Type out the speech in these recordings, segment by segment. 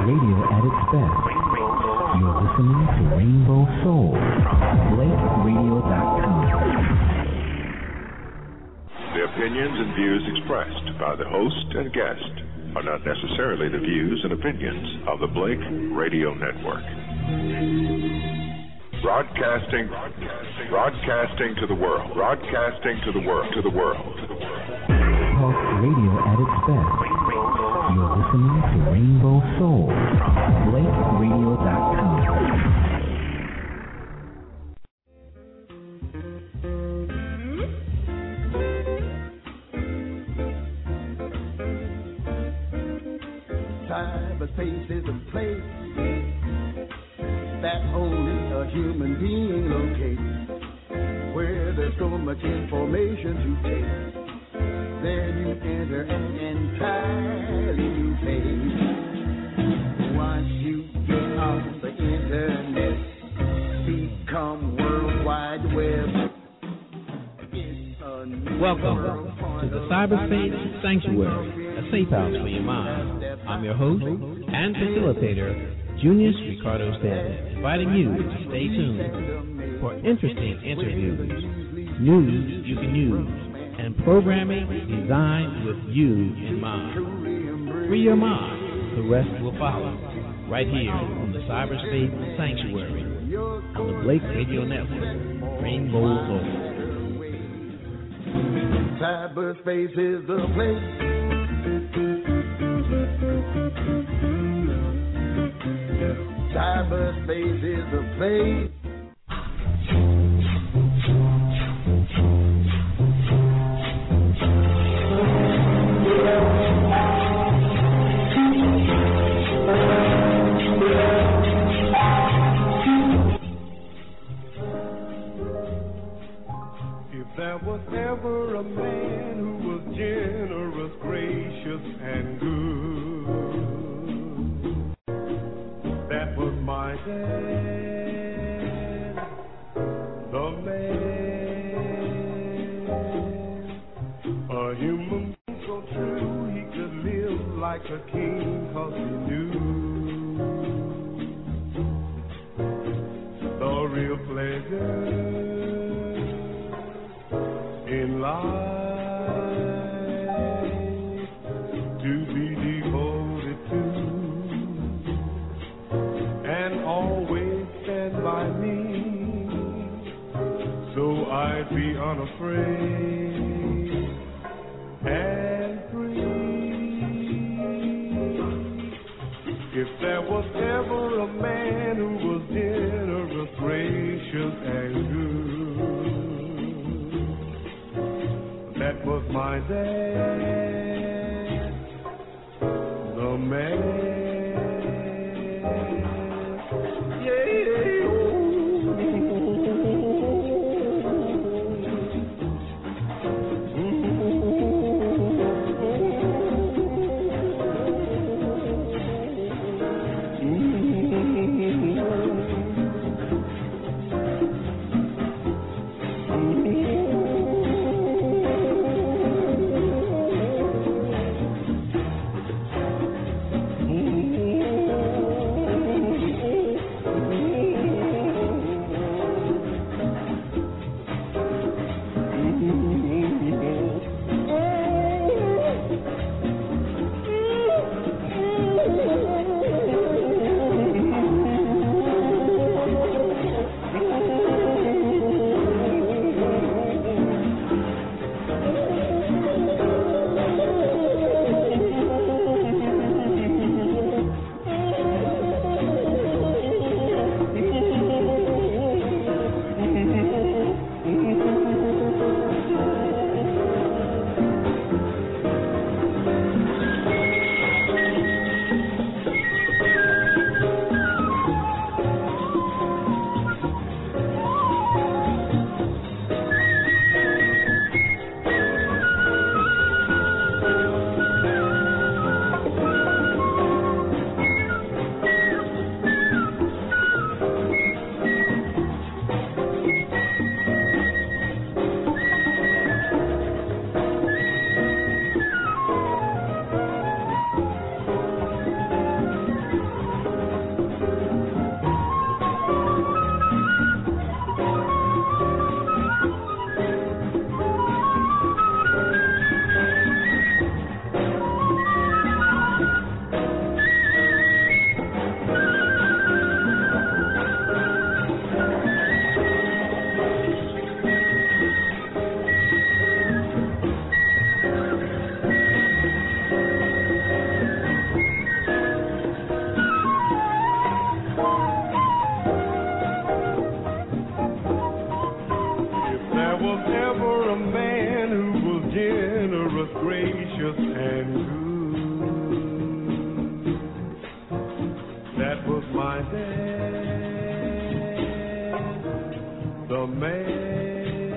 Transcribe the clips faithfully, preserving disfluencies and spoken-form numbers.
radio at its best. You're listening to Rainbow Soul from Blake Radio dot com. The opinions and views expressed by the host and guest are not necessarily the views and opinions of the Blake Radio Network. Broadcasting, broadcasting to the world, broadcasting to the world, to the world. Talk radio at its best. You're listening to Rainbow Soul from Blake Radio dot com. Cyberspace is a place that only a human being locates, where there's so much information to take. There you enter an entirely new page. Once you get on the internet, become World Wide Web. Welcome to the Cyberspace Sanctuary, a safe house for your mind. I'm your host and facilitator, Junius Ricardo Stanton, inviting you to stay tuned for interesting interviews, news you can use, and programming designed with you in mind. Free your mind, the rest will follow, right here on the Cyberspace Sanctuary on the Blake Radio Network, Rainbow Soul. Cyberspace is the place. Cyberspace is the place. If there was ever a man who was generous, gracious, and good, that was my dad, the man, a human so true he could live like a king, 'cause he knew the real pleasure in life to be devoted to and always stand by me, so I'd be unafraid and free. If there was ever a man who was generous, gracious, and good, that was my dad, the man. Yeah, oh. Mm-hmm. dad, the man,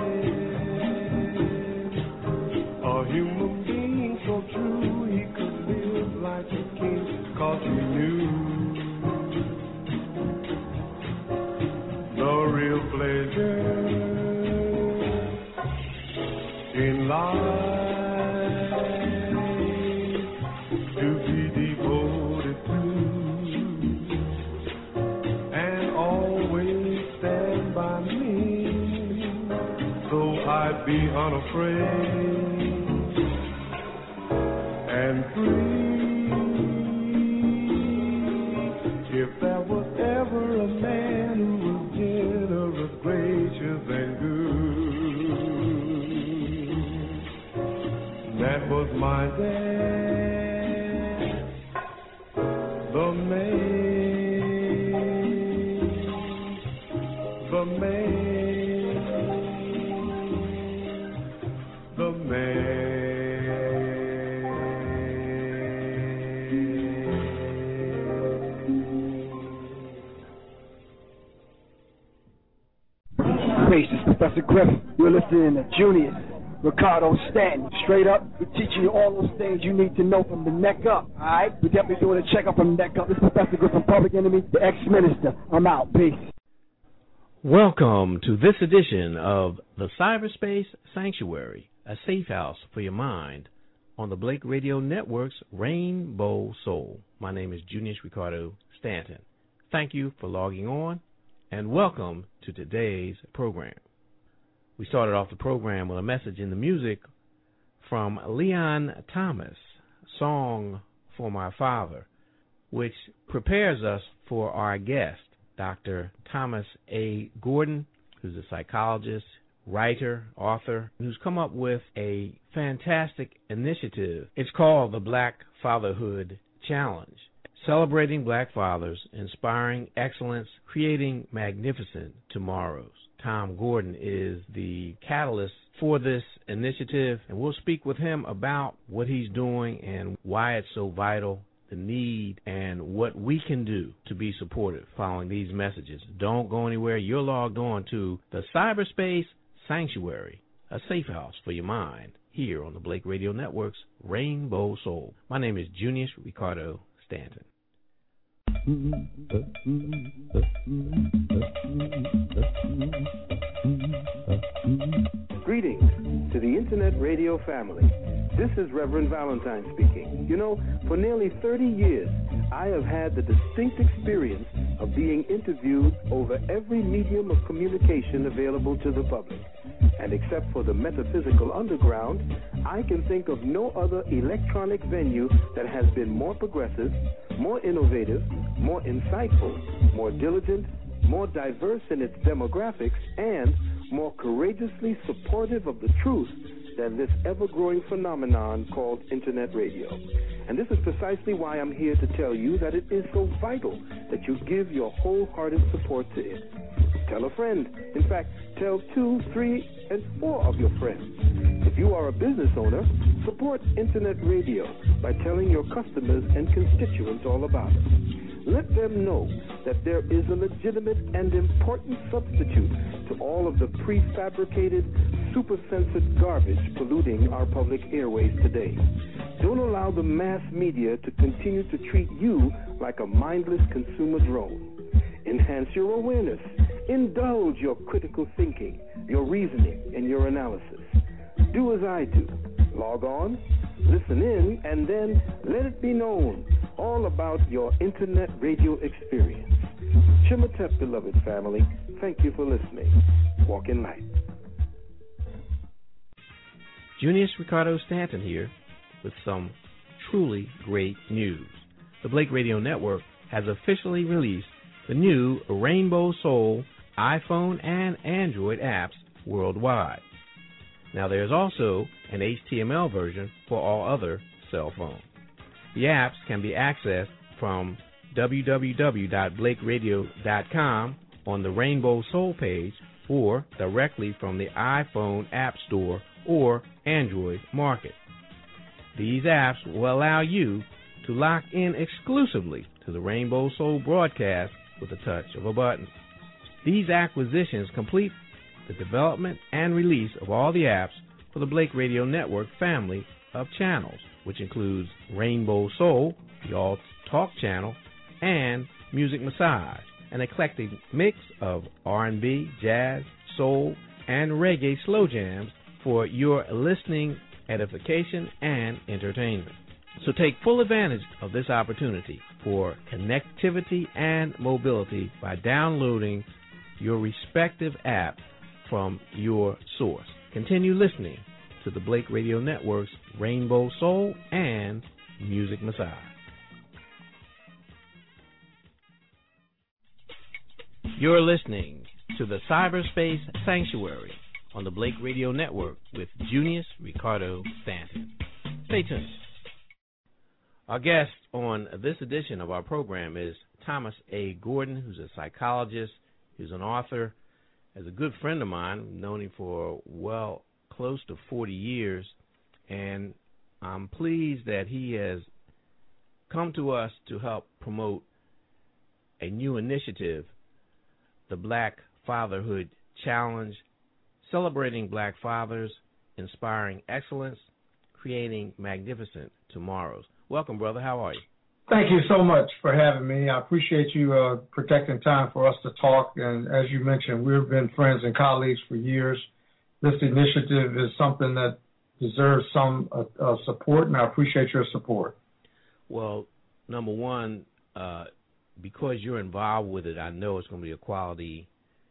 a human being so true he could live like a king, 'cause he knew the real pleasure in life to be devoted to and always stand by me, so I'd be unafraid and free. If there was ever a man who was generous, gracious, and good, that was my dad, the man, the man, the man. This is Professor Griff. You're listening to Junius Ricardo Stanton. Straight up, we're teaching you all those things you need to know from the neck up. All right? We're definitely doing a checkup from the neck up. This is Professor Griff from Public Enemy, the ex-minister. I'm out. Peace. Welcome to this edition of the Cyberspace Sanctuary, a safe house for your mind on the Blake Radio Network's Rainbow Soul. My name is Junius Ricardo Stanton. Thank you for logging on, and welcome to today's program. We started off the program with a message in the music from Leon Thomas, Song for My Father, which prepares us for our guest, Doctor Thomas A. Gordon, who's a psychologist, writer, author, who's come up with a fantastic initiative. It's called the Black Fatherhood Challenge, celebrating black fathers, inspiring excellence, creating magnificent tomorrows. Tom Gordon is the catalyst for this initiative, and we'll speak with him about what he's doing and why it's so vital, the need, and what we can do to be supportive following these messages. Don't go anywhere. You're logged on to the Cyberspace Sanctuary, a safe house for your mind, here on the Blake Radio Network's Rainbow Soul. My name is Junius Ricardo Stanton. Greetings to the Internet Radio family. This is Reverend Valentine speaking. You know, for nearly thirty years, I have had the distinct experience of being interviewed over every medium of communication available to the public. And except for the metaphysical underground, I can think of no other electronic venue that has been more progressive, more innovative, more insightful, more diligent, more diverse in its demographics, and more courageously supportive of the truth than this ever-growing phenomenon called Internet radio. And this is precisely why I'm here to tell you that it is so vital that you give your wholehearted support to it. Tell a friend. In fact, tell two, three, and four of your friends. If you are a business owner, support Internet radio by telling your customers and constituents all about it. Let them know that there is a legitimate and important substitute to all of the prefabricated, super-censored garbage polluting our public airways today. Don't allow the mass media to continue to treat you like a mindless consumer drone. Enhance your awareness. Indulge your critical thinking, your reasoning, and your analysis. Do as I do. Log on, listen in, and then let it be known all about your Internet radio experience. Chimatep, beloved family, thank you for listening. Walk in light. Junius Ricardo Stanton here with some truly great news. The Blake Radio Network has officially released the new Rainbow Soul iPhone and Android apps worldwide. Now, there's also an H T M L version for all other cell phones. The apps can be accessed from w w w dot blake radio dot com on the Rainbow Soul page or directly from the iPhone App Store or Android Market. These apps will allow you to lock in exclusively to the Rainbow Soul broadcast with the touch of a button. These acquisitions complete the development and release of all the apps for the Blake Radio Network family of channels, which includes Rainbow Soul, the Alt Talk channel, and Music Massage, an eclectic mix of R and B, jazz, soul, and reggae slow jams for your listening edification and entertainment. So take full advantage of this opportunity for connectivity and mobility by downloading your respective app from your source. Continue listening to the Blake Radio Network's Rainbow Soul and Music Massage. You're listening to the Cyberspace Sanctuary on the Blake Radio Network with Junius Ricardo Stanton. Stay tuned. Our guest on this edition of our program is Thomas A. Gordon, who's a psychologist, who's an author, is a good friend of mine. I've known him for, well, close to forty years, and I'm pleased that he has come to us to help promote a new initiative, the Black Fatherhood Challenge, celebrating black fathers, inspiring excellence, creating magnificent tomorrows. Welcome, brother. How are you? Thank you so much for having me. I appreciate you uh, protecting time for us to talk. And as you mentioned, we've been friends and colleagues for years. This initiative is something that deserves some uh, uh, support, and I appreciate your support. Well, number one, uh, because you're involved with it, I know it's going to be a quality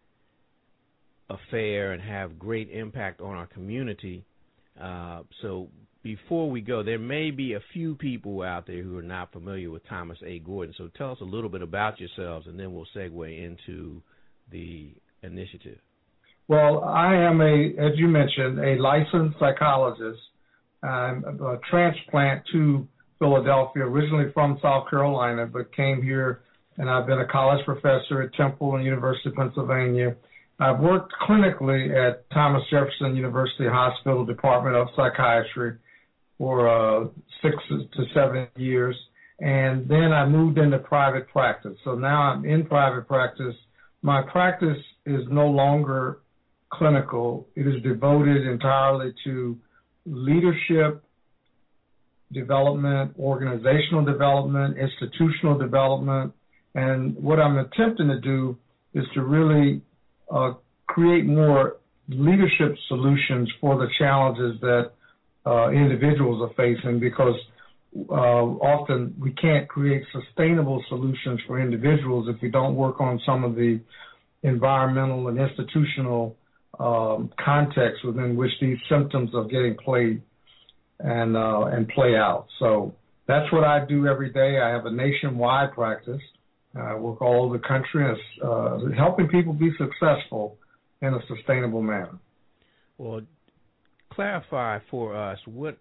affair and have great impact on our community. Uh, so before we go, there may be a few people out there who are not familiar with Thomas A. Gordon. So tell us a little bit about yourselves, and then we'll segue into the initiative. Well, I am, a, as you mentioned, a licensed psychologist. I'm a transplant to Philadelphia, originally from South Carolina, but came here, and I've been a college professor at Temple and University of Pennsylvania. I've worked clinically at Thomas Jefferson University Hospital Department of Psychiatry for uh, six to seven years, and then I moved into private practice. So now I'm in private practice. My practice is no longer clinical. It is devoted entirely to leadership development, organizational development, institutional development, and what I'm attempting to do is to really uh, create more leadership solutions for the challenges that uh, individuals are facing, because uh, often we can't create sustainable solutions for individuals if we don't work on some of the environmental and institutional um, context within which these symptoms are getting played and uh, and play out. So that's what I do every day. I have a nationwide practice. I work all over the country, uh, helping people be successful in a sustainable manner. Well, clarify for us what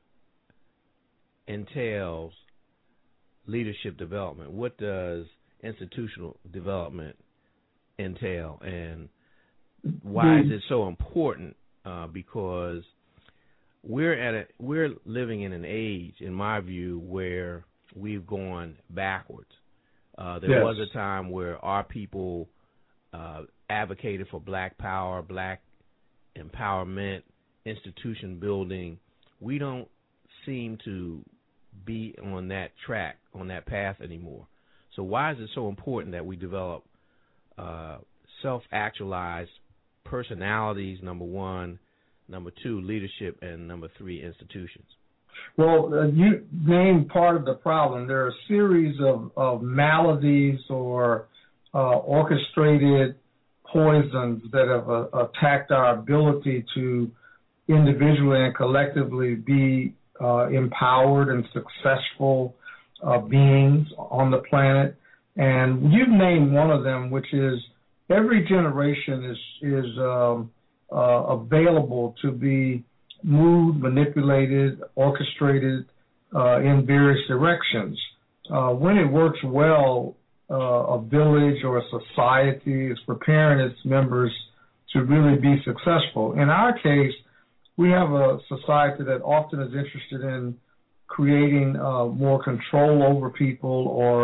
entails leadership development. What does institutional development entail, and why is it so important? Uh, because we're at a we're living in an age, in my view, where we've gone backwards. Uh, there yes. was a time where our people uh, advocated for black power, black empowerment, institution building. We don't seem to be on that track, on that path anymore. So why is it so important that we develop uh, self-actualized personalities, number one, number two, leadership, and number three, institutions? Well, uh, you named part of the problem. There are a series of, of maladies or uh, orchestrated poisons that have uh, attacked our ability to individually and collectively be uh, empowered and successful uh, beings on the planet. And you've named one of them, which is every generation is, is um, uh, available to be moved, manipulated, orchestrated uh, in various directions. Uh, when it works well, uh, a village or a society is preparing its members to really be successful. In our case, we have a society that often is interested in creating uh, more control over people or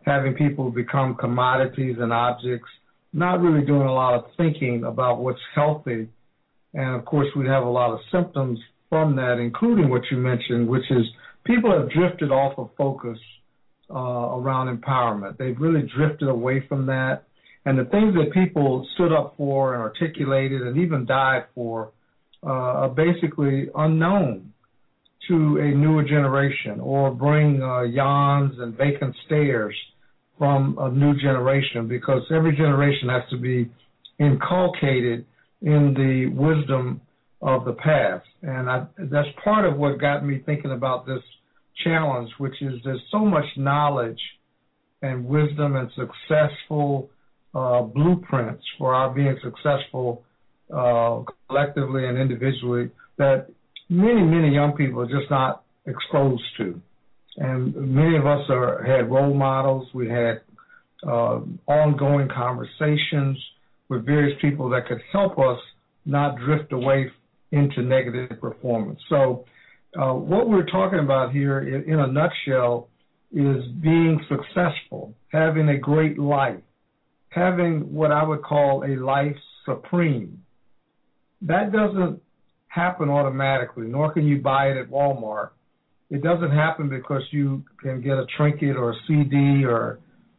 having people become commodities and objects, not really doing a lot of thinking about what's healthy. And, of course, we have a lot of symptoms from that, including what you mentioned, which is people have drifted off of focus uh, around empowerment. They've really drifted away from that. And the things that people stood up for and articulated and even died for uh, are basically unknown to a newer generation, or bring uh, yawns and vacant stares from a new generation, because every generation has to be inculcated in the wisdom of the past. And I, that's part of what got me thinking about this challenge, which is there's so much knowledge and wisdom and successful uh, blueprints for our being successful uh, collectively and individually that many, many young people are just not exposed to. And many of us are, had role models. We had uh, ongoing conversations with various people that could help us not drift away into negative performance. So uh, what we're talking about here in, in a nutshell is being successful, having a great life, having what I would call a life supreme. That doesn't happen automatically, nor can you buy it at Walmart. It doesn't happen because you can get a trinket or a C D or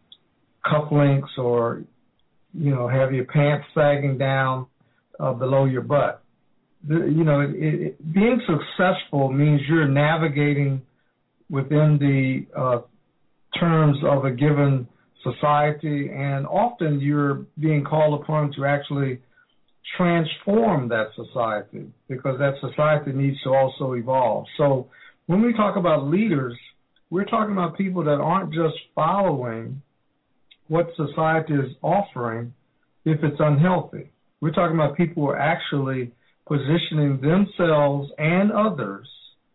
cufflinks or, you know, have your pants sagging down uh, below your butt. The, you know, it, it, being successful means you're navigating within the uh, terms of a given society, and often you're being called upon to actually transform that society, because that society needs to also evolve. So when we talk about leaders, we're talking about people that aren't just following what society is offering if it's unhealthy. We're talking about people who are actually positioning themselves and others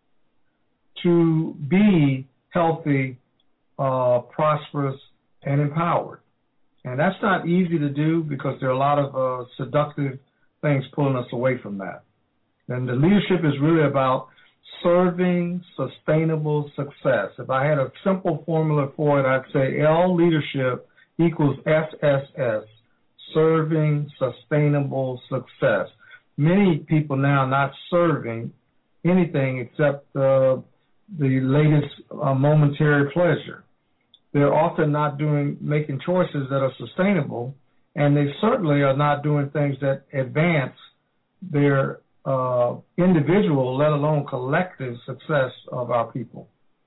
to be healthy, uh, prosperous, and empowered. And that's not easy to do because there are a lot of uh, seductive things pulling us away from that. And the leadership is really about serving sustainable success. If I had a simple formula for it, I'd say L leadership equals S S S, serving sustainable success. Many people now are not serving anything except uh, the latest uh, momentary pleasure. They're often not doing, making choices that are sustainable, and they certainly are not doing things that advance their uh, individual, let alone collective success of our people.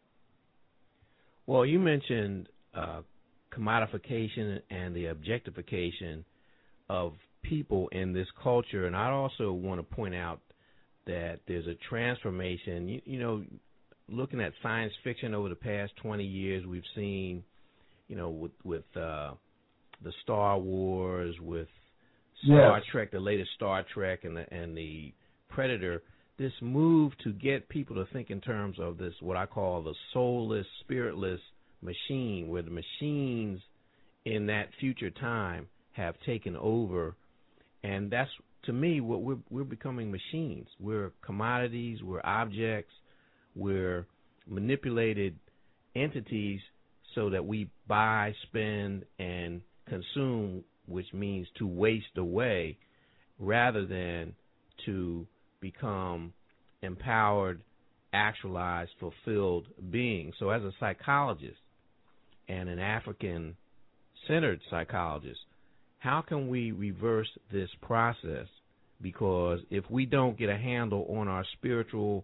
Well, you mentioned uh, commodification and the objectification of people in this culture, and I also want to point out that there's a transformation. You, you know, looking at science fiction over the past twenty years, we've seen, you know, with with uh, the Star Wars, with Star yes. Trek, the latest Star Trek, and the and the Predator, this move to get people to think in terms of this, what I call the soulless, spiritless machine, where the machines in that future time have taken over, and that's, to me, what we're we're becoming machines. We're commodities, we're objects, we're manipulated entities so that we buy, spend, and consume, which means to waste away, rather than to become empowered, actualized, fulfilled beings. So as a psychologist and an African-centered psychologist, how can we reverse this process? Because if we don't get a handle on our spiritual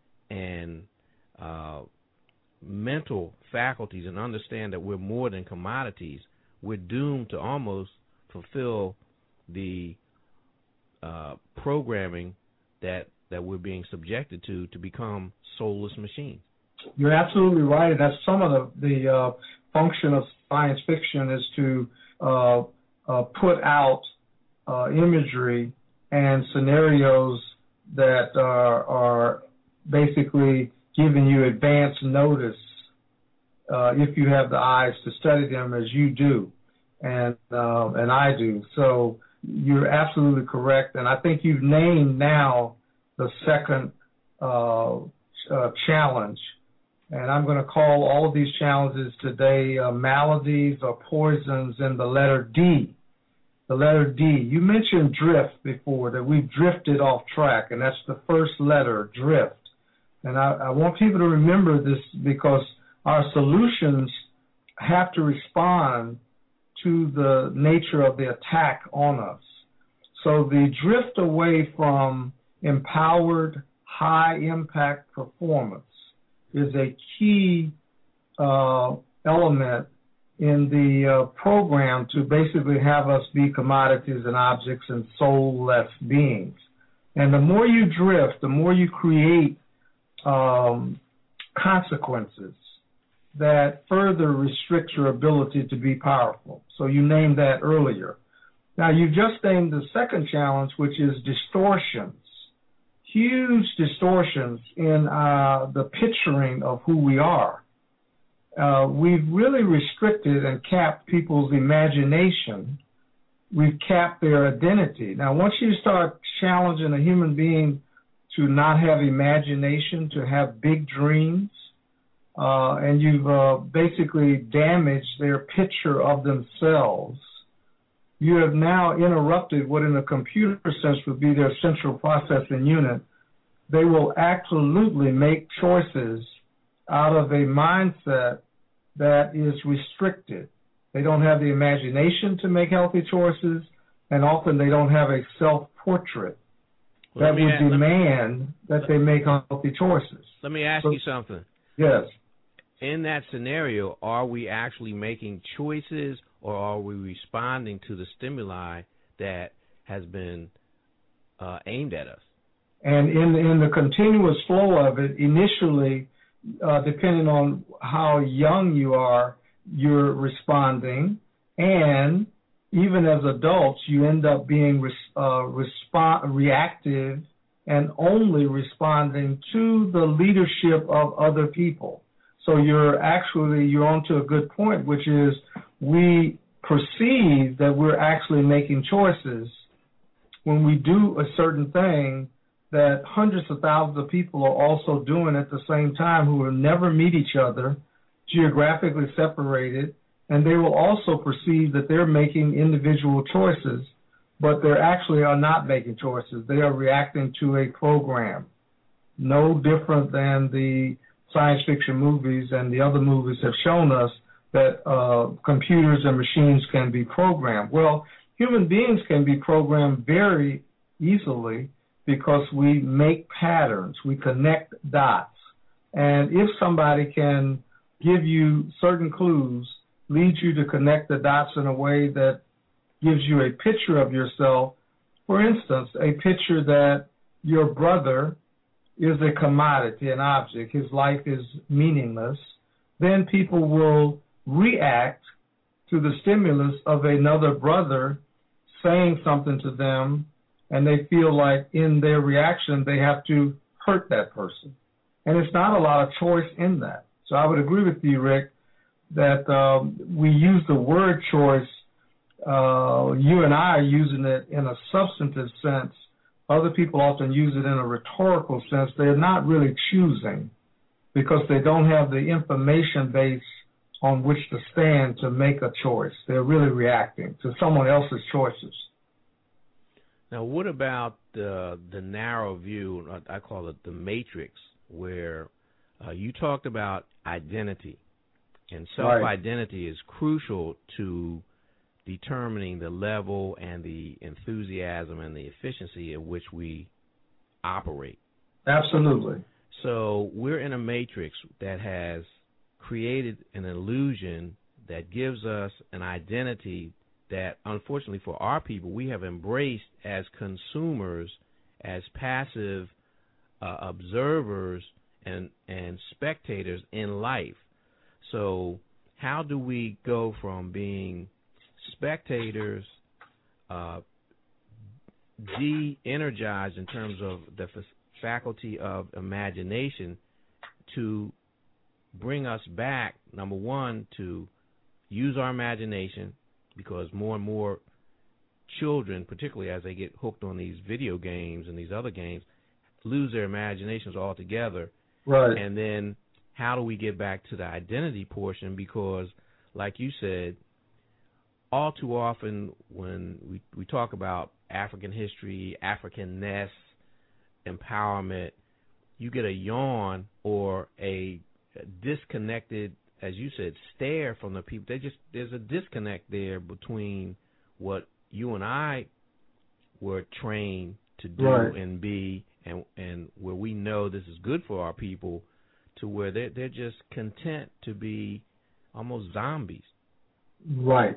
and uh, mental faculties and understand that we're more than commodities, we're doomed to almost fulfill the uh, programming that that we're being subjected to to become soulless machines. You're absolutely right. That's some of the, the uh, function of science fiction, is to uh, uh, put out uh, imagery and scenarios that are, are basically giving you advance notice uh, if you have the eyes to study them as you do, and uh, and I do. So you're absolutely correct, and I think you've named now the second uh, uh, challenge, And I'm going to call all of these challenges today uh, maladies or poisons in the letter D. The letter D. You mentioned drift before, that we've drifted off track, and that's the first letter, drift. And I, I want people to remember this because our solutions have to respond to the nature of the attack on us. So the drift away from empowered, high-impact performance is a key uh, element in the uh, program to basically have us be commodities and objects and soulless beings. And the more you drift, the more you create um, consequences that further restrict your ability to be powerful. So you named that earlier. Now, you just named the second challenge, which is distortions. Huge distortions in uh, the picturing of who we are. Uh, we've really restricted and capped people's imagination. We've capped their identity. Now, once you start challenging a human being to not have imagination, to have big dreams, uh, and you've uh, basically damaged their picture of themselves, you have now interrupted what in a computer sense would be their central processing unit. They will absolutely make choices out of a mindset that is restricted. They don't have the imagination to make healthy choices, and often they don't have a self-portrait well, that would add, demand me, that they make healthy choices. Let me ask so, you something. Yes. In that scenario, are we actually making choices, or are we responding to the stimuli that has been uh, aimed at us? And in, in the continuous flow of it, initially, uh, depending on how young you are, you're responding, and even as adults, you end up being res, uh, resp- reactive and only responding to the leadership of other people. So you're actually, you're onto a good point, which is we perceive that we're actually making choices when we do a certain thing that hundreds of thousands of people are also doing at the same time, who will never meet each other, geographically separated, and they will also perceive that they're making individual choices, but they actually are not making choices. They are reacting to a program, no different than the science fiction movies and the other movies have shown us that uh, computers and machines can be programmed. Well, human beings can be programmed very easily because we make patterns, we connect dots. And if somebody can give you certain clues, lead you to connect the dots in a way that gives you a picture of yourself, for instance, a picture that your brother is a commodity, an object, his life is meaningless, then people will react to the stimulus of another brother saying something to them, and they feel like in their reaction they have to hurt that person. And it's not a lot of choice in that. So I would agree with you, Rick, that um, we use the word choice. Uh, you and I are using it in a substantive sense. Other people often use it in a rhetorical sense. They're not really choosing because they don't have the information base on which to stand to make a choice. They're really reacting to someone else's choices. Now, what about the the narrow view, I call it the matrix, where uh, you talked about identity, and self-identity right. is crucial to determining the level and the enthusiasm and the efficiency at which we operate. Absolutely. So we're in a matrix that has created an illusion that gives us an identity that, unfortunately for our people, we have embraced as consumers, as passive uh, observers and, and spectators in life. So how do we go from being spectators, uh, de-energized in terms of the f- faculty of imagination, to bring us back, number one, to use our imagination, because more and more children, particularly as they get hooked on these video games and these other games, lose their imaginations altogether. Right. And then how do we get back to the identity portion? Because, like you said, all too often when we, we talk about African history, Africanness, empowerment, you get a yawn or a disconnected, as you said, stare from the people. They just there's a disconnect there between what you and I were trained to do right. and be, and and where we know this is good for our people, to where they're they're just content to be almost zombies. Right.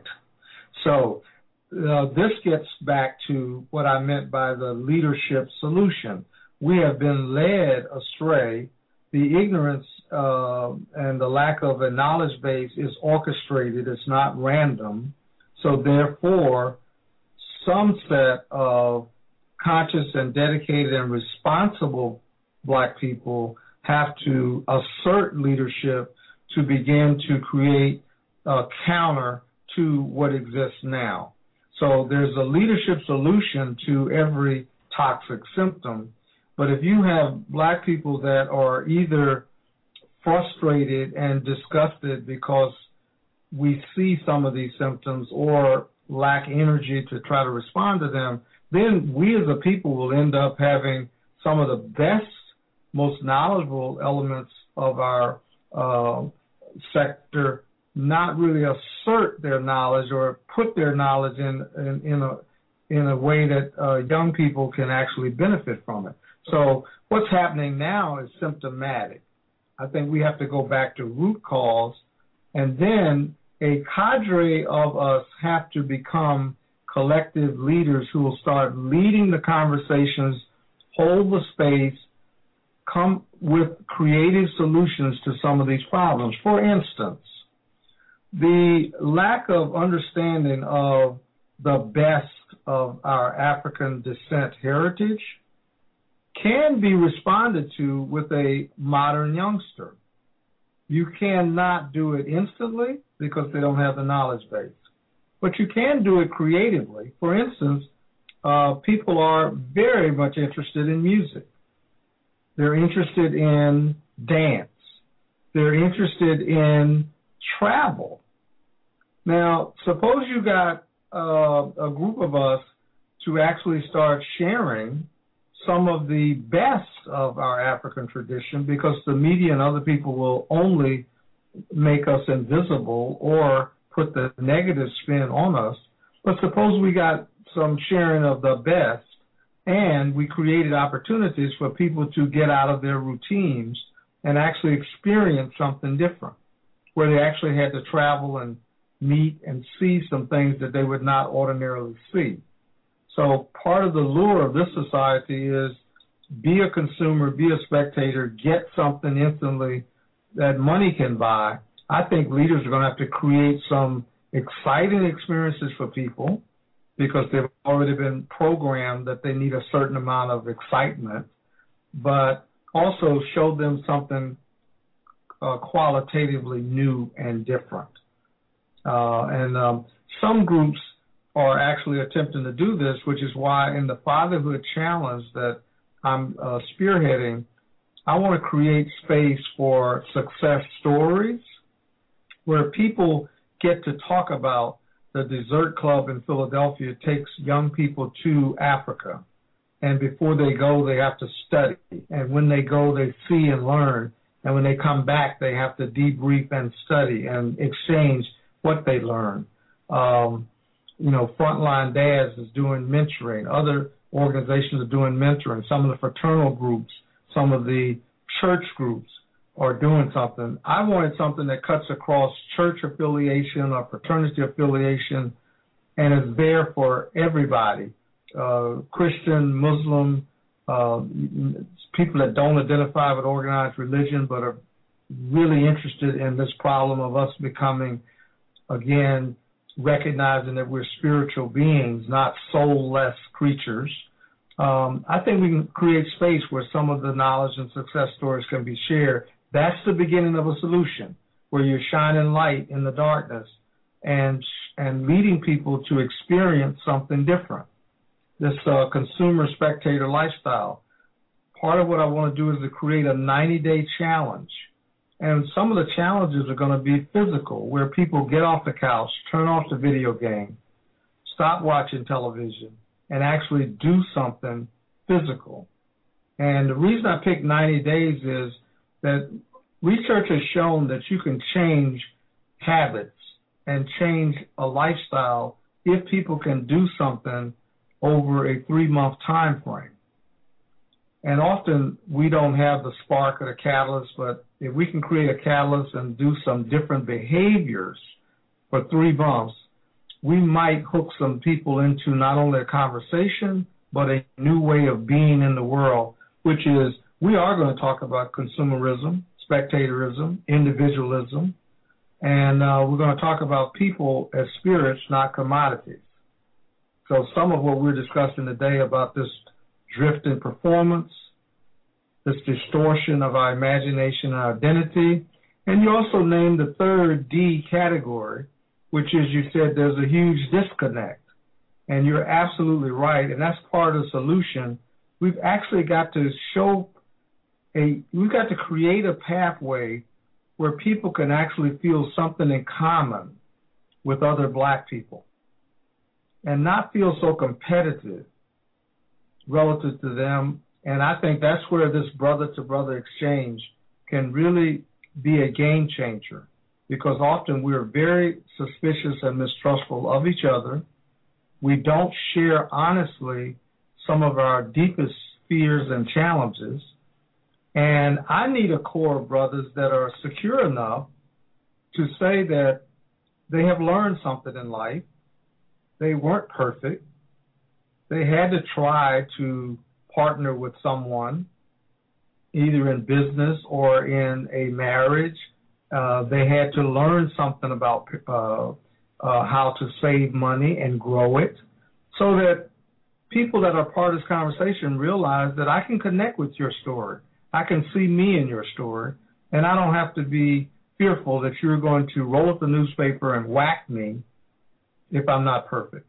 So uh, this gets back to what I meant by the leadership solution. We have been led astray. The ignorance uh, and the lack of a knowledge base is orchestrated. It's not random. So therefore, some set of conscious and dedicated and responsible black people have to assert leadership to begin to create a counter to what exists now. So there's a leadership solution to every toxic symptom. But if you have black people that are either frustrated and disgusted because we see some of these symptoms or lack energy to try to respond to them, then we as a people will end up having some of the best, most knowledgeable elements of our uh, sector not really assert their knowledge or put their knowledge in in, in a in a way that uh, young people can actually benefit from it. So what's happening now is symptomatic. I think we have to go back to root cause, and then a cadre of us have to become collective leaders who will start leading the conversations, hold the space, come with creative solutions to some of these problems. For instance, the lack of understanding of the best of our African descent heritage can be responded to with a modern youngster. You cannot do it instantly because they don't have the knowledge base. But you can do it creatively. For instance, uh, people are very much interested in music. They're interested in dance. They're interested in travel. Now, suppose you got uh, a group of us to actually start sharing some of the best of our African tradition, because the media and other people will only make us invisible or put the negative spin on us. But suppose we got some sharing of the best, and we created opportunities for people to get out of their routines and actually experience something different, where they actually had to travel and meet and see some things that they would not ordinarily see. So part of the lure of this society is be a consumer, be a spectator, get something instantly that money can buy. I think leaders are going to have to create some exciting experiences for people because they've already been programmed that they need a certain amount of excitement, but also show them something uh, qualitatively new and different. Uh, and um, some groups are actually attempting to do this, which is why in the Fatherhood Challenge that I'm uh, spearheading, I want to create space for success stories where people get to talk about the Dessert Club in Philadelphia takes young people to Africa. And before they go, they have to study. And when they go, they see and learn. And when they come back, they have to debrief and study and exchange what they learn. Um, you know, Frontline Dads is doing mentoring. Other organizations are doing mentoring. Some of the fraternal groups, some of the church groups are doing something. I wanted something that cuts across church affiliation or fraternity affiliation and is there for everybody, uh, Christian, Muslim, uh, people that don't identify with organized religion but are really interested in this problem of us becoming, again, recognizing that we're spiritual beings, not soulless creatures. Um, I think we can create space where some of the knowledge and success stories can be shared. That's the beginning of a solution, where you're shining light in the darkness and and leading people to experience something different. This uh, consumer spectator lifestyle. Part of what I want to do is to create a ninety-day challenge And some of the challenges are going to be physical, where people get off the couch, turn off the video game, stop watching television, and actually do something physical. And the reason I picked ninety days is that research has shown that you can change habits and change a lifestyle if people can do something over a three-month time frame. And often we don't have the spark or the catalyst, but if we can create a catalyst and do some different behaviors for three months, we might hook some people into not only a conversation, but a new way of being in the world, which is we are going to talk about consumerism, spectatorism, individualism, and uh, we're going to talk about people as spirits, not commodities. So some of what we're discussing today about this drift in performance, this distortion of our imagination and identity, and you also named the third D category, which is, you said there's a huge disconnect. And you're absolutely right, and that's part of the solution. We've actually got to show a, we've got to create a pathway where people can actually feel something in common with other black people and not feel so competitive relative to them. And I think that's where this brother-to-brother exchange can really be a game changer, because often we're very suspicious and mistrustful of each other. We don't share honestly some of our deepest fears and challenges. And I need a core of brothers that are secure enough to say that they have learned something in life. They weren't perfect. They had to try to partner with someone, either in business or in a marriage. Uh, they had to learn something about uh, uh, how to save money and grow it, so that people that are part of this conversation realize that I can connect with your story. I can see me in your story, and I don't have to be fearful that you're going to roll up the newspaper and whack me if I'm not perfect.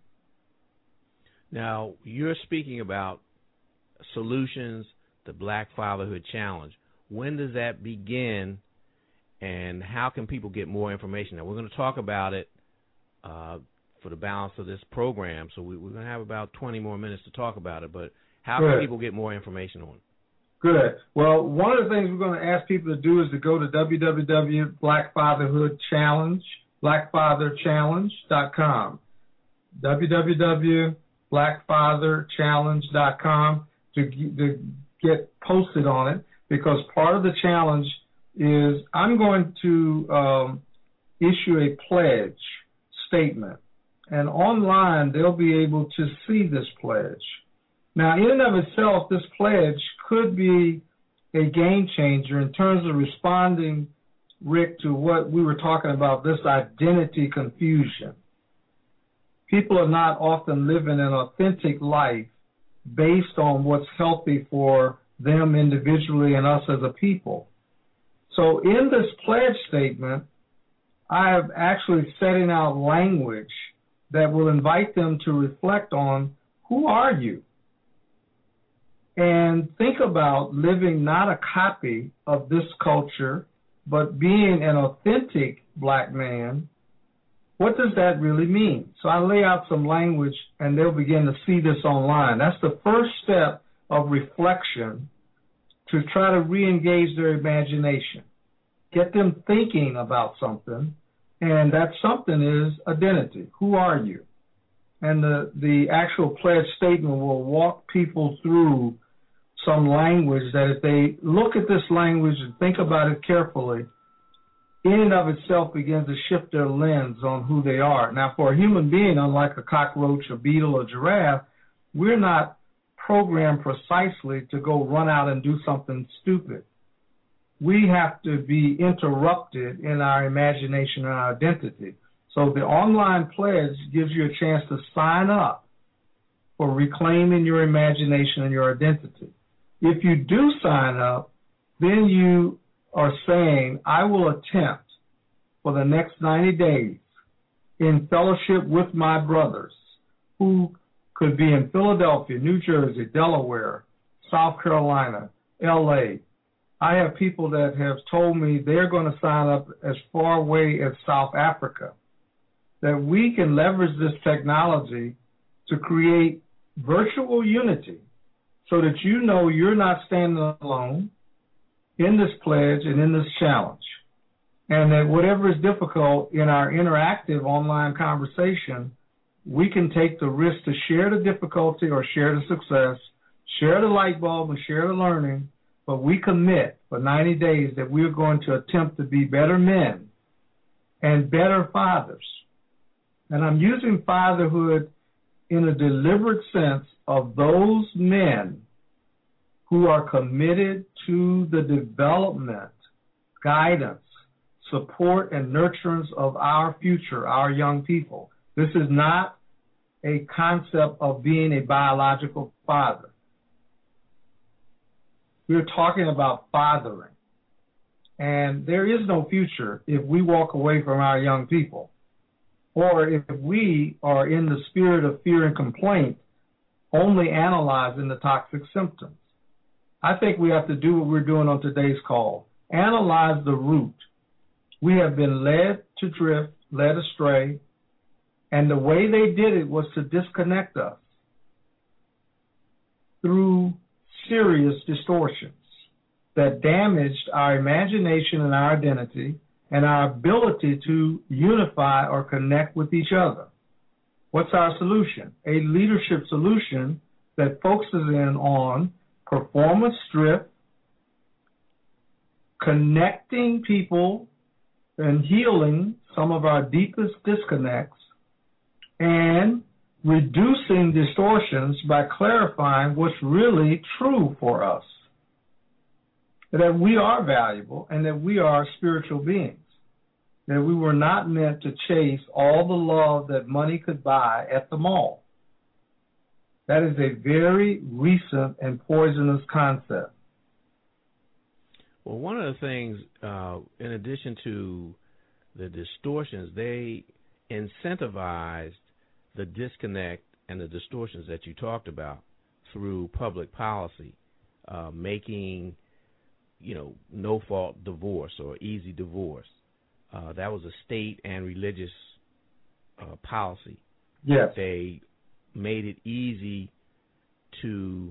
Now, you're speaking about solutions, the Black Fatherhood Challenge. When does that begin, and how can people get more information? Now, we're going to talk about it uh, for the balance of this program, so we, we're going to have about twenty more minutes to talk about it, but how Good. Can people get more information on it? Good. Well, one of the things we're going to ask people to do is to go to w w w dot black fatherhood challenge, black father challenge dot com, w w w dot black father challenge dot com to, to get posted on it, because part of the challenge is I'm going to um, issue a pledge statement, and online they'll be able to see this pledge. Now, in and of itself, this pledge could be a game changer in terms of responding, Rick, to what we were talking about, this identity confusion. People are not often living an authentic life based on what's healthy for them individually and us as a people. So in this pledge statement, I am actually setting out language that will invite them to reflect on, who are you? And think about living not a copy of this culture, but being an authentic black man. What does that really mean? So I lay out some language, and they'll begin to see this online. That's the first step of reflection, to try to re-engage their imagination, get them thinking about something, and that something is identity. Who are you? And the, the actual pledge statement will walk people through some language that, if they look at this language and think about it carefully, in and of itself begins to shift their lens on who they are. Now, for a human being, unlike a cockroach, a beetle, a giraffe, we're not programmed precisely to go run out and do something stupid. We have to be interrupted in our imagination and our identity. So the online pledge gives you a chance to sign up for reclaiming your imagination and your identity. If you do sign up, then you are saying, I will attempt for the next ninety days, in fellowship with my brothers, who could be in Philadelphia, New Jersey, Delaware, South Carolina, L A, I have people that have told me they're going to sign up as far away as South Africa, that we can leverage this technology to create virtual unity so that you know you're not standing alone in this pledge and in this challenge. And that whatever is difficult in our interactive online conversation, we can take the risk to share the difficulty or share the success, share the light bulb and share the learning, but we commit for ninety days that we're going to attempt to be better men and better fathers. And I'm using fatherhood in a deliberate sense of those men who are committed to the development, guidance, support, and nurturance of our future, our young people. This is not a concept of being a biological father. We're talking about fathering. And there is no future if we walk away from our young people, or if we are in the spirit of fear and complaint, only analyzing the toxic symptoms. I think we have to do what we're doing on today's call, analyze the root. We have been led to drift, led astray, and the way they did it was to disconnect us through serious distortions that damaged our imagination and our identity and our ability to unify or connect with each other. What's our solution? A leadership solution that focuses in on performance drift, connecting people and healing some of our deepest disconnects, and reducing distortions by clarifying what's really true for us. That we are valuable and that we are spiritual beings. That we were not meant to chase all the love that money could buy at the mall. That is a very recent and poisonous concept. Well, one of the things, uh, in addition to the distortions, they incentivized the disconnect and the distortions that you talked about through public policy, uh, making, you know, no-fault divorce or easy divorce. Uh, that was a state and religious uh, policy. Yes. They made it easy to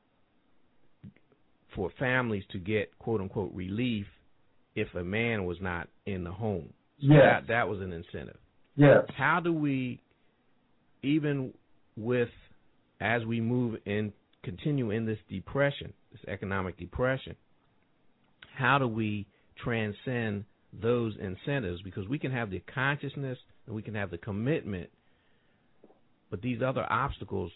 for families to get quote-unquote relief if a man was not in the home. So yes. that, that was an incentive. Yes. How do we, even with, as we move in, continue in this depression, this economic depression, how do we transcend those incentives? Because we can have the consciousness and we can have the commitment, but these other obstacles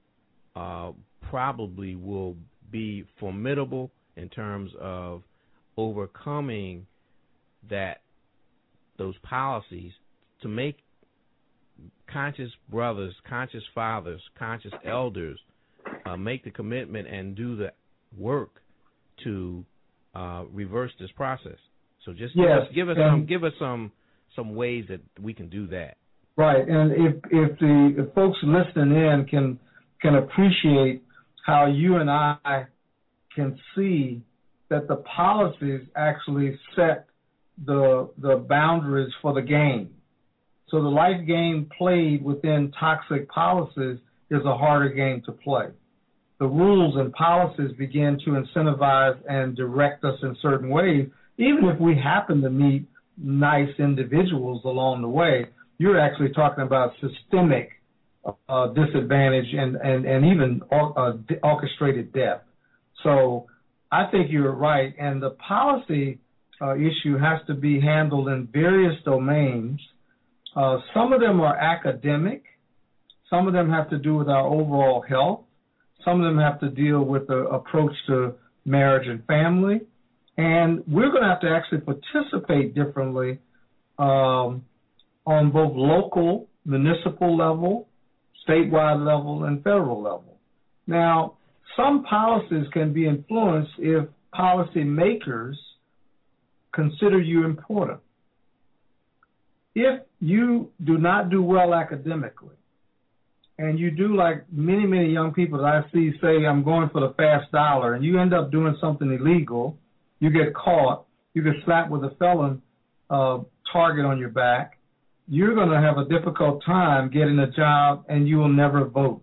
uh, probably will be formidable in terms of overcoming that those policies to make conscious brothers, conscious fathers, conscious elders uh, make the commitment and do the work to uh, reverse this process. So just yes. give us, give us some give us some some ways that we can do that. Right, and if if the if folks listening in can can appreciate how you and I can see that the policies actually set the the boundaries for the game. So the life game played within toxic policies is a harder game to play. The rules and policies begin to incentivize and direct us in certain ways, even if we happen to meet nice individuals along the way. You're actually talking about systemic uh, disadvantage and, and, and even uh, orchestrated death. So I think you're right, and the policy uh, issue has to be handled in various domains. Uh, some of them are academic. Some of them have to do with our overall health. Some of them have to deal with the approach to marriage and family. And we're going to have to actually participate differently um, on both local, municipal level, statewide level, and federal level. Now, some policies can be influenced if policy makers consider you important. If you do not do well academically, and you do like many, many young people that I see say, I'm going for the fast dollar, and you end up doing something illegal, you get caught, you get slapped with a felon uh, target on your back, you're going to have a difficult time getting a job, and you will never vote.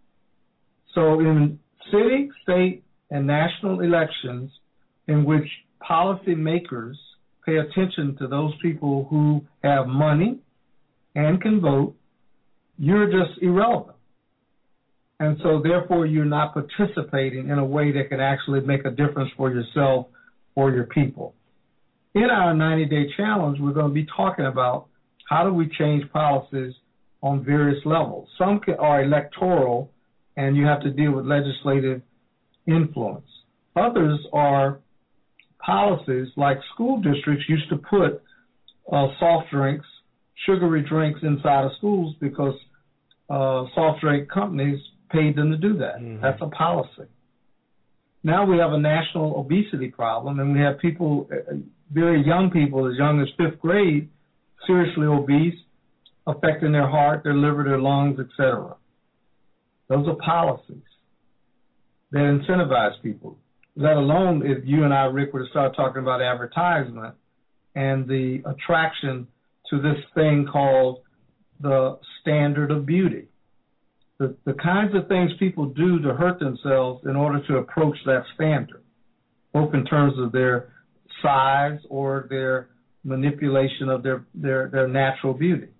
So in city, state, and national elections in which policymakers pay attention to those people who have money and can vote, you're just irrelevant. And so therefore you're not participating in a way that can actually make a difference for yourself or your people. In our ninety-day challenge, we're going to be talking about how do we change policies on various levels. Some are electoral, and you have to deal with legislative influence. Others are policies like school districts used to put uh, soft drinks, sugary drinks inside of schools because uh, soft drink companies paid them to do that. Mm-hmm. That's a policy. Now we have a national obesity problem, and we have people, very young people, as young as fifth grade, seriously obese, affecting their heart, their liver, their lungs, et cetera. Those are policies that incentivize people, let alone if you and I, Rick, were to start talking about advertisement and the attraction to this thing called the standard of beauty. The, the kinds of things people do to hurt themselves in order to approach that standard, both in terms of their size or their manipulation of their, their, their natural beauty.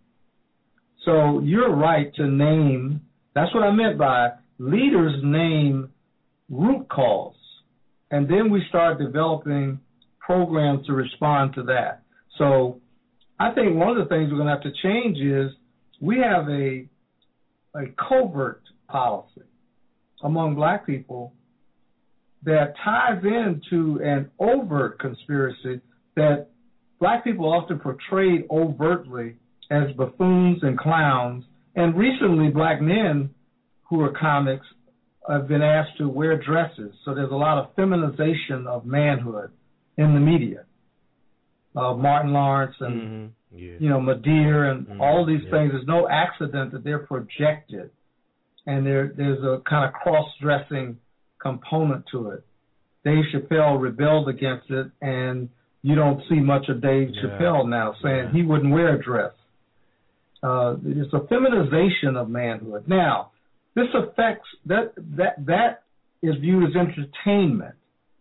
So you're right to name, that's what I meant by leaders name root cause, and then we start developing programs to respond to that. So I think one of the things we're going to have to change is we have a a covert policy among black people that ties into an overt conspiracy that black people often portrayed overtly as buffoons and clowns. And recently, black men who are comics have been asked to wear dresses. So there's a lot of feminization of manhood in the media. Uh, Martin Lawrence and mm-hmm. Yeah. you know, Madeir and mm, all these yeah. things. There's no accident that they're projected, and there there's a kind of cross-dressing component to it. Dave Chappelle rebelled against it, and you don't see much of Dave yeah. Chappelle now saying yeah. he wouldn't wear a dress. Uh, it's a feminization of manhood. Now, this affects that that that is viewed as entertainment.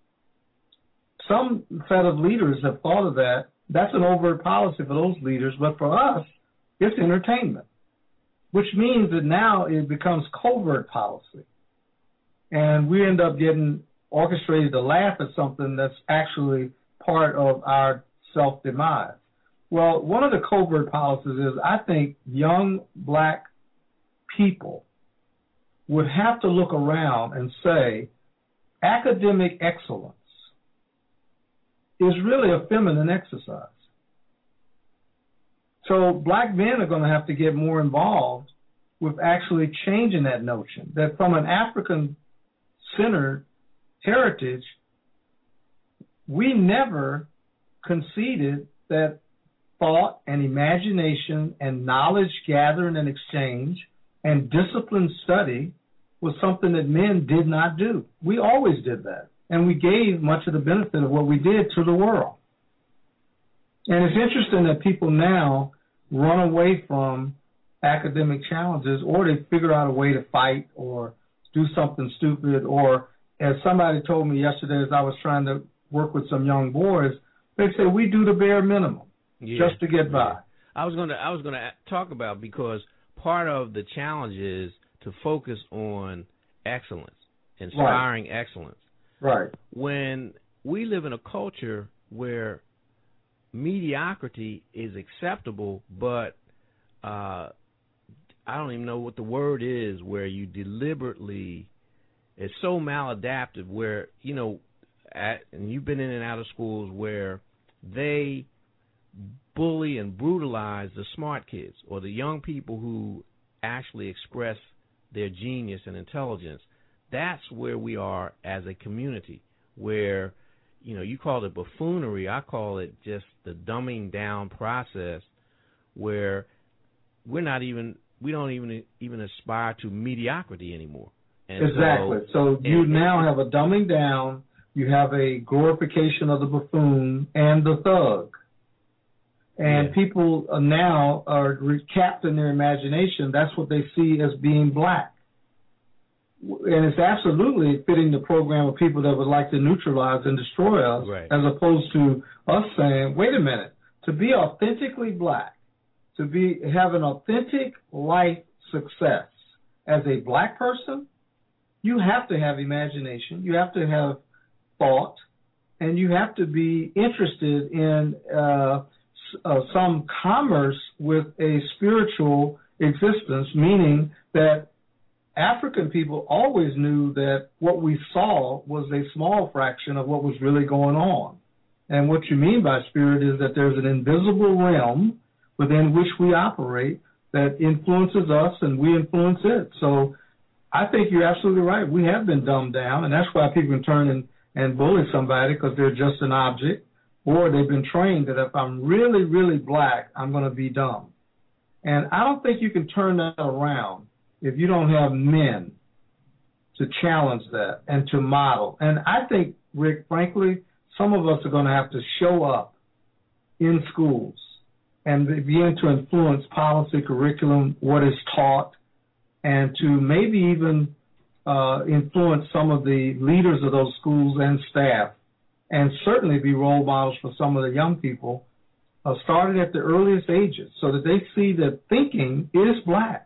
Some set of leaders have thought of that. That's an overt policy for those leaders, but for us, it's entertainment, which means that now it becomes covert policy. And we end up getting orchestrated to laugh at something that's actually part of our self-demise. Well, one of the covert policies is I think young black people would have to look around and say academic excellence is really a feminine exercise. So black men are going to have to get more involved with actually changing that notion, that from an African-centered heritage, we never conceded that thought and imagination and knowledge gathering and exchange and disciplined study was something that men did not do. We always did that. And we gave much of the benefit of what we did to the world. And it's interesting that people now run away from academic challenges, or they figure out a way to fight or do something stupid, or as somebody told me yesterday as I was trying to work with some young boys, they say we do the bare minimum yeah. just to get by. Yeah. I was going to I was going to talk about, because part of the challenge is to focus on excellence, inspiring right. excellence. Right. When we live in a culture where mediocrity is acceptable, but uh, I don't even know what the word is, where you deliberately, it's so maladaptive where, you know, at, and you've been in and out of schools where they bully and brutalize the smart kids or the young people who actually express their genius and intelligence. That's where we are as a community, where, you know, you call it buffoonery. I call it just the dumbing down process, where we're not even, we don't even even aspire to mediocrity anymore. And exactly. So, so you and, now have a dumbing down You have a glorification of the buffoon and the thug. And yeah. people now are capped in their imagination. That's what they see as being black. And it's absolutely fitting the program of people that would like to neutralize and destroy us, right. as opposed to us saying, wait a minute, to be authentically black, to be have an authentic life success as a black person, you have to have imagination, you have to have thought, and you have to be interested in uh, uh, some commerce with a spiritual existence, meaning that African people always knew that what we saw was a small fraction of what was really going on. And what you mean by spirit is that there's an invisible realm within which we operate that influences us and we influence it. So I think you're absolutely right. We have been dumbed down, and that's why people can turn and, and bully somebody because they're just an object, or they've been trained that if I'm really, really black, I'm going to be dumb. And I don't think you can turn that around if you don't have men to challenge that and to model. And I think, Rick, frankly, some of us are going to have to show up in schools and begin to influence policy, curriculum, what is taught, and to maybe even uh, influence some of the leaders of those schools and staff, and certainly be role models for some of the young people, uh, started at the earliest ages, so that they see that thinking is black.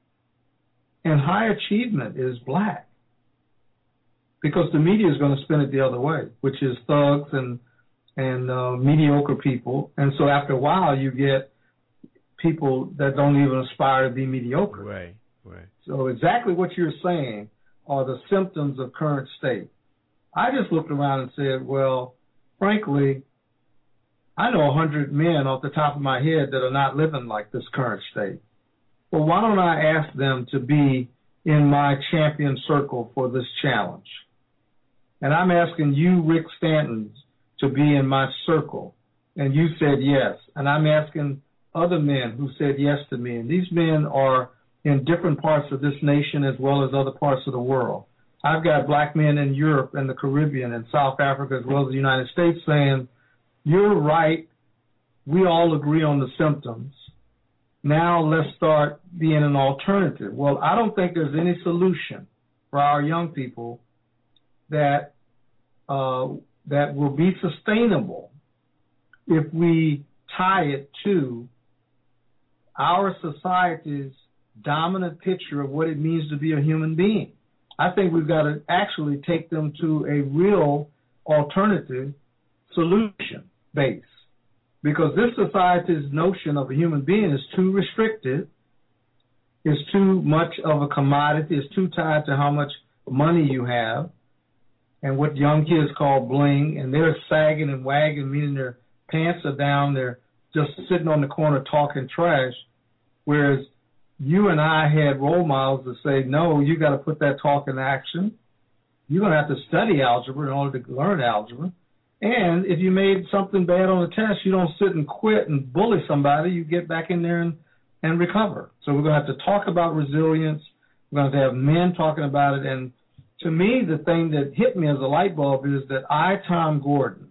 And high achievement is black, because the media is going to spin it the other way, which is thugs and and uh, mediocre people. And so after a while, you get people that don't even aspire to be mediocre. Right, right. So exactly what you're saying are the symptoms of current state. I just looked around and said, well, frankly, I know a hundred men off the top of my head that are not living like this current state. Well, why don't I ask them to be in my champion circle for this challenge? And I'm asking you, Rick Stanton, to be in my circle. And you said yes. And I'm asking other men who said yes to me. And these men are in different parts of this nation as well as other parts of the world. I've got black men in Europe and the Caribbean and South Africa as well as the United States saying, you're right, we all agree on the symptoms. Now let's start being an alternative. Well, I don't think there's any solution for our young people that uh, that will be sustainable if we tie it to our society's dominant picture of what it means to be a human being. I think we've got to actually take them to a real alternative solution base. Because this society's notion of a human being is too restricted, is too much of a commodity, is too tied to how much money you have, and what young kids call bling, and they're sagging and wagging, meaning their pants are down, they're just sitting on the corner talking trash, whereas you and I had role models that say, no, you got to put that talk in action. You're going to have to study algebra in order to learn algebra. And if you made something bad on the test, you don't sit and quit and bully somebody. You get back in there and, and recover. So we're going to have to talk about resilience. We're going to have men talking about it. And to me, the thing that hit me as a light bulb is that I, Tom Gordon,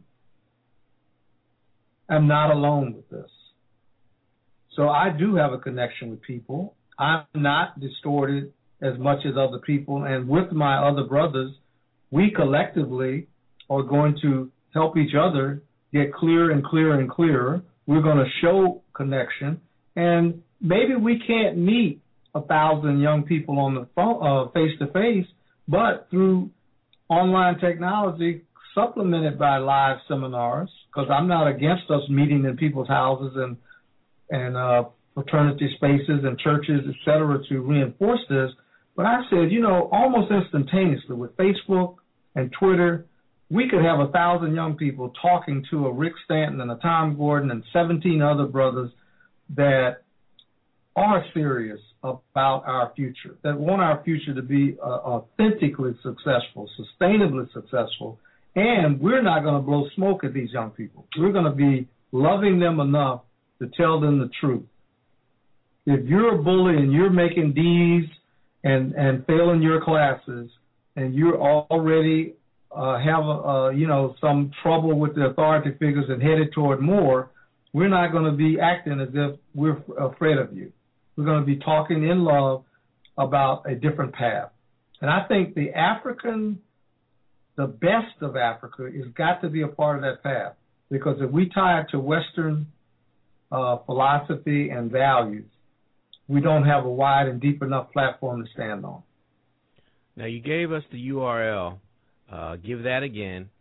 am not alone with this. So I do have a connection with people. I'm not distorted as much as other people. And with my other brothers, we collectively are going to help each other get clearer and clearer and clearer. We're going to show connection. And maybe we can't meet a thousand young people on the phone, uh, face-to-face, but through online technology, supplemented by live seminars, because I'm not against us meeting in people's houses and, and uh, fraternity spaces and churches, et cetera, to reinforce this. But I said, you know, almost instantaneously with Facebook and Twitter, we could have a thousand young people talking to a Rick Stanton and a Tom Gordon and seventeen other brothers that are serious about our future, that want our future to be uh, authentically successful, sustainably successful, and we're not going to blow smoke at these young people. We're going to be loving them enough to tell them the truth. If you're a bully and you're making D's and, and failing your classes and you're already uh, have, uh, you know, some trouble with the authority figures and headed toward more, we're not going to be acting as if we're afraid of you. We're going to be talking in love about a different path. And I think the African, the best of Africa, has got to be a part of that path. Because if we tie it to Western uh, philosophy and values, we don't have a wide and deep enough platform to stand on. Now, you gave us the U R L. Uh, give that again.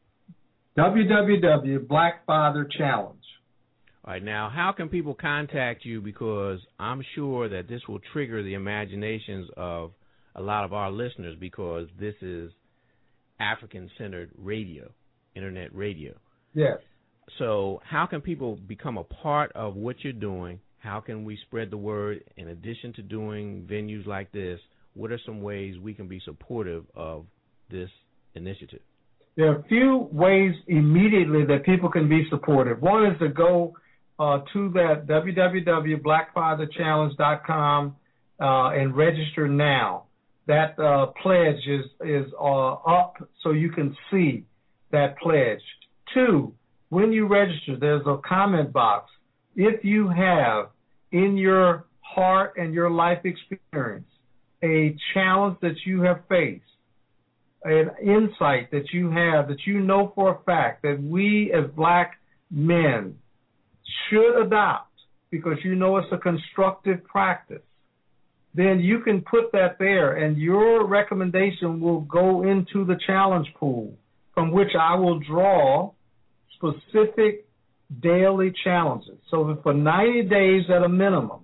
w w w dot black father challenge. All right, now, how can people contact you? Because I'm sure that this will trigger the imaginations of a lot of our listeners, because this is African-centered radio, internet radio. Yes. So how can people become a part of what you're doing? How can we spread the word? In addition to doing venues like this, what are some ways we can be supportive of this initiative? There are a few ways immediately that people can be supportive. One is to go uh, to that w w w dot black father challenge dot com uh, and register now. That uh, pledge is, is uh, up so you can see that pledge. Two, when you register, there's a comment box. If you have in your heart and your life experience a challenge that you have faced, an insight that you have, that you know for a fact that we as black men should adopt because you know it's a constructive practice, then you can put that there, and your recommendation will go into the challenge pool from which I will draw specific daily challenges. So for ninety days at a minimum,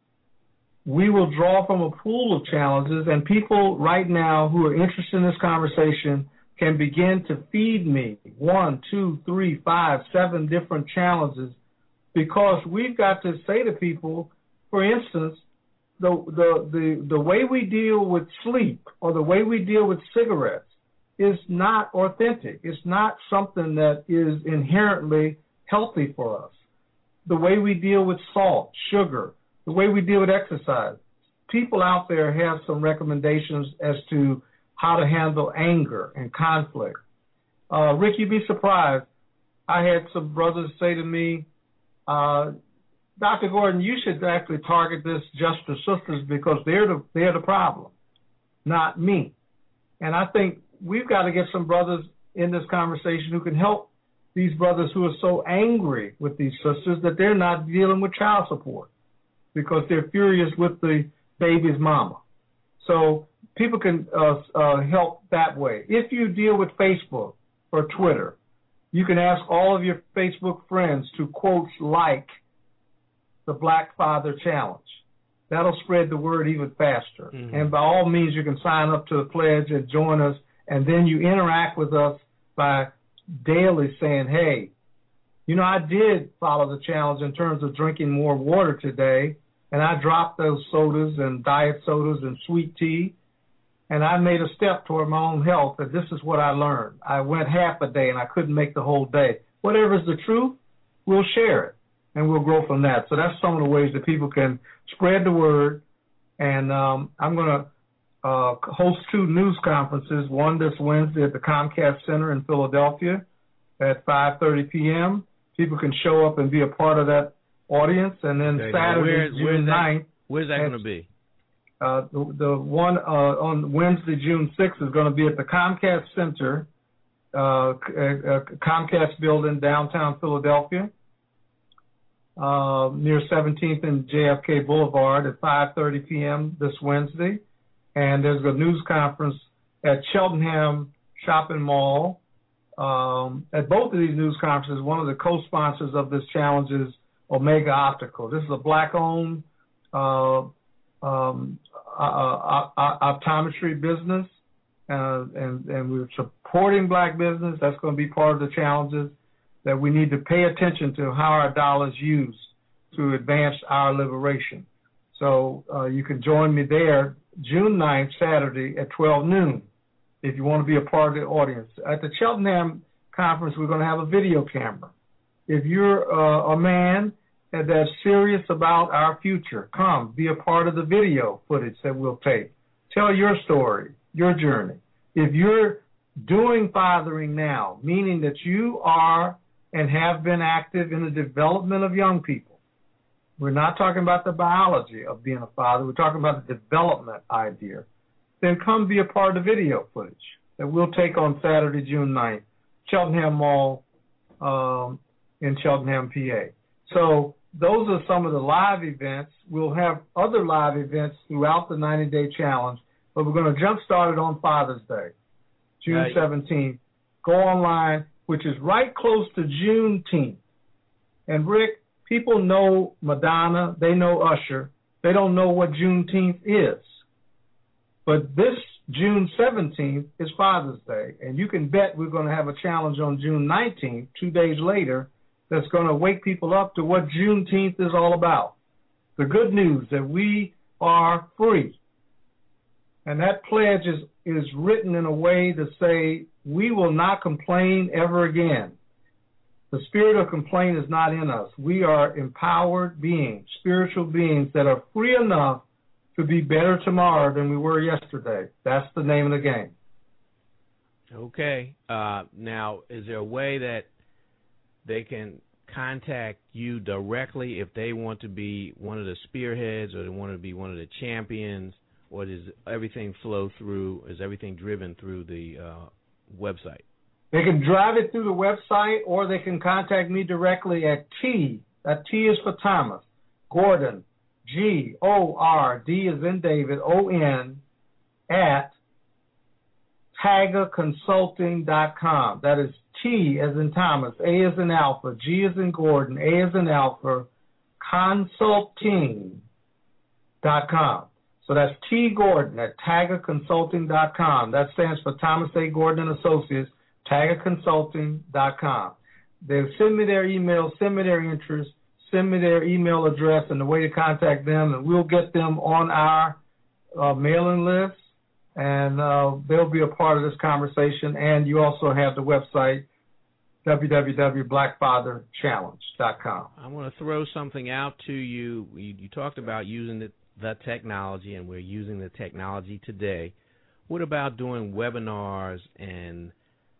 we will draw from a pool of challenges, and people right now who are interested in this conversation can begin to feed me one, two, three, five, seven different challenges, because we've got to say to people, for instance, the the the, the way we deal with sleep or the way we deal with cigarettes is not authentic. It's not something that is inherently healthy for us. The way we deal with salt, sugar, the way we deal with exercise. People out there have some recommendations as to how to handle anger and conflict. Uh, Rick, you'd be surprised. I had some brothers say to me, uh, Doctor Gordon, you should actually target this just the sisters because they're the, they're the problem, not me. And I think we've got to get some brothers in this conversation who can help these brothers who are so angry with these sisters that they're not dealing with child support because they're furious with the baby's mama. So people can uh, uh, help that way. If you deal with Facebook or Twitter, you can ask all of your Facebook friends to, quote, like the Black Father Challenge. That'll spread the word even faster. Mm-hmm. And by all means, you can sign up to the pledge and join us, and then you interact with us by daily saying, hey, you know, I did follow the challenge in terms of drinking more water today, and I dropped those sodas and diet sodas and sweet tea, and I made a step toward my own health, and this is what I learned. I went half a day, and I couldn't make the whole day. Whatever is the truth, we'll share it, and we'll grow from that. So that's some of the ways that people can spread the word, and um, I'm going to uh, host two news conferences, one this Wednesday at the Comcast Center in Philadelphia at five thirty p.m. People can show up and be a part of that audience, and then okay. Saturday, where's, June where's ninth. That, where's that going to be? Uh, the, the one uh, on Wednesday, June sixth, is going to be at the Comcast Center, uh, uh, Comcast building, downtown Philadelphia, uh, near seventeenth and J F K Boulevard at five thirty p.m. this Wednesday. And there's a news conference at Cheltenham Shopping Mall. Um, at both of these news conferences, one of the co-sponsors of this challenge is Omega Optical. This is a black-owned uh, um, uh, uh, uh, optometry business, uh, and, and we're supporting black business. That's going to be part of the challenges, that we need to pay attention to how our dollars used to advance our liberation. So uh, you can join me there June ninth, Saturday at twelve noon, if you want to be a part of the audience. At the Cheltenham conference, we're going to have a video camera. If you're uh, a man that's serious about our future, come be a part of the video footage that we'll take. Tell your story, your journey. If you're doing fathering now, meaning that you are and have been active in the development of young people. We're not talking about the biology of being a father. We're talking about the development idea. Then come be a part of the video footage that we'll take on Saturday, June ninth, Cheltenham Mall um, in Cheltenham, P A. So those are some of the live events. We'll have other live events throughout the ninety-day challenge, but we're going to jump start it on Father's Day, June seventeenth. Go online, which is right close to Juneteenth. And, Rick, people know Madonna. They know Usher. They don't know what Juneteenth is. But this June seventeenth is Father's Day, and you can bet we're going to have a challenge on June nineteenth, two days later, that's going to wake people up to what Juneteenth is all about. The good news that we are free. And that pledge is, is written in a way to say we will not complain ever again. The spirit of complaint is not in us. We are empowered beings, spiritual beings that are free enough to be better tomorrow than we were yesterday. That's the name of the game. Okay. Uh, now, is there a way that they can contact you directly if they want to be one of the spearheads or they want to be one of the champions, or does everything flow through, is everything driven through the uh, website? They can drive it through the website, or they can contact me directly at T, that T is for Thomas, Gordon, G O R D is in David, O N, at Taga Consulting dot com. That is T as in Thomas, A as in Alpha, G as in Gordon, A as in Alpha, Consulting dot com. So that's T Gordon at Taga Consulting dot com. That stands for Thomas A. Gordon and Associates, Taga Consulting dot com. They'll send me their email, send me their interest, send me their email address and the way to contact them, and we'll get them on our uh, mailing list, and uh, they'll be a part of this conversation. And you also have the website, w w w dot black father challenge dot com. I want to throw something out to you. You, you talked about using the, the technology, and we're using the technology today. What about doing webinars and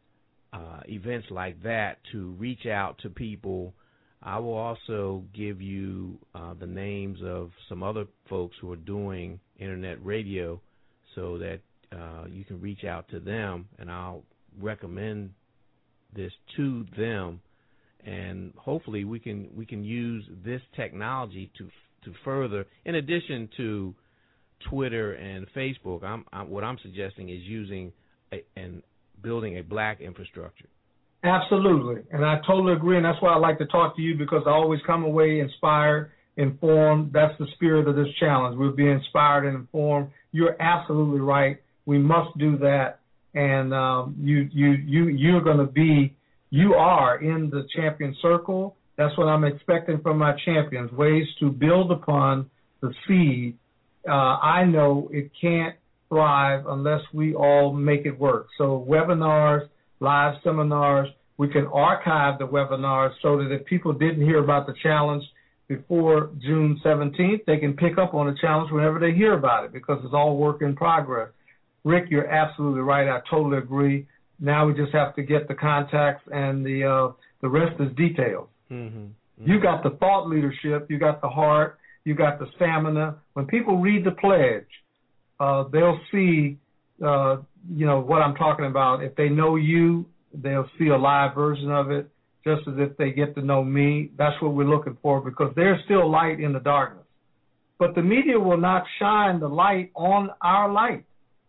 uh, events like that to reach out to people? I will also give you uh, the names of some other folks who are doing internet radio so that uh, you can reach out to them, and I'll recommend this to them, and hopefully we can we can use this technology to to further, in addition to Twitter and Facebook. I'm, I'm what I'm suggesting is using a, and building a black infrastructure. Absolutely, and I totally agree, and that's why I like to talk to you, because I always come away inspired, informed. That's the spirit of this challenge. We'll be inspired and informed. You're absolutely right. We must do that, and um, you you you you're going to be, you are in the champion circle. That's what I'm expecting from my champions, ways to build upon the seed. Uh, I know it can't thrive unless we all make it work. So webinars, live seminars, we can archive the webinars so that if people didn't hear about the challenge before June seventeenth, they can pick up on the challenge whenever they hear about it, because it's all work in progress. Rick, you're absolutely right. I totally agree. Now we just have to get the contacts, and the uh, the rest is details. Mm-hmm. Mm-hmm. You got the thought leadership, you got the heart, you got the stamina. When people read the pledge, uh, they'll see, uh, you know, what I'm talking about. If they know you, they'll see a live version of it, just as if they get to know me. That's what we're looking for, because there's still light in the darkness. But the media will not shine the light on our light.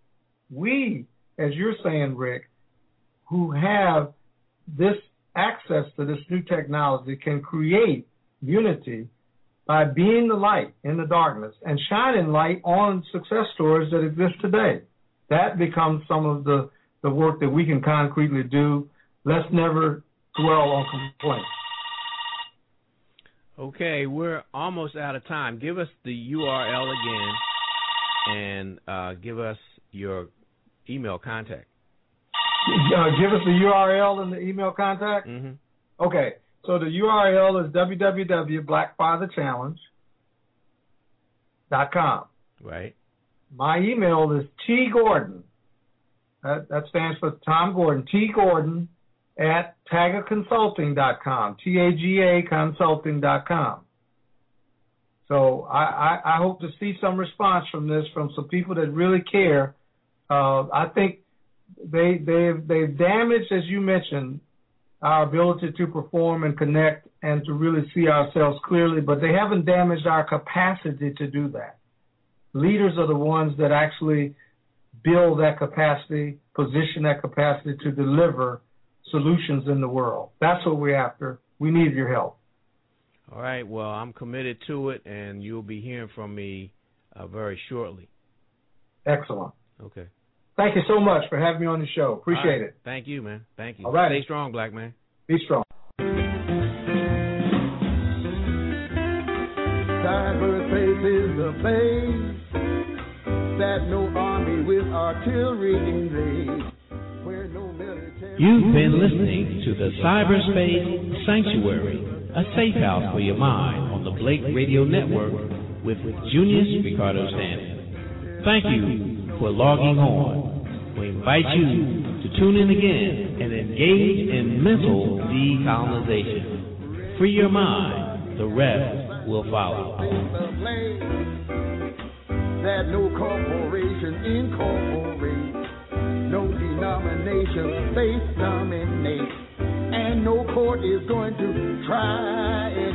We, as you're saying, Rick, who have this access to this new technology, can create unity by being the light in the darkness and shining light on success stories that exist today. That becomes some of the, the work that we can concretely do. Let's never dwell on complaints. Okay, we're almost out of time. Give us the U R L again, and uh, give us your email contact. Uh, give us the U R L and the email contact? Mm-hmm. Okay, so the U R L is w w w dot black father challenge dot com. Right. My email is tgordon That, that stands for Tom Gordon. T. Gordon at Taga Consulting dot com. T A G A Consulting dot com. So I, I, I hope to see some response from this from some people that really care. Uh, I think they they've they've damaged, as you mentioned, our ability to perform and connect and to really see ourselves clearly, but they haven't damaged our capacity to do that. Leaders are the ones that actually build that capacity, position that capacity to deliver solutions in the world. That's what we're after. We need your help. All right. Well, I'm committed to it, and you'll be hearing from me uh, very shortly. Excellent. Okay. Thank you so much for having me on the show. Appreciate right. it. Thank you, man. Thank you. All right. Stay strong, black man. Be strong. Cyberspace is the place that no army with artillery invades, where no military... You've been listening to the Cyberspace Sanctuary, a safe house for your mind on the Blake Radio Network with Junius Ricardo Stanton. Thank you for logging on. We invite you to tune in again and engage in mental decolonization. Free your mind, the rest will follow. That no corporation incorporates, no denomination faith dominates, and no court is going to try it.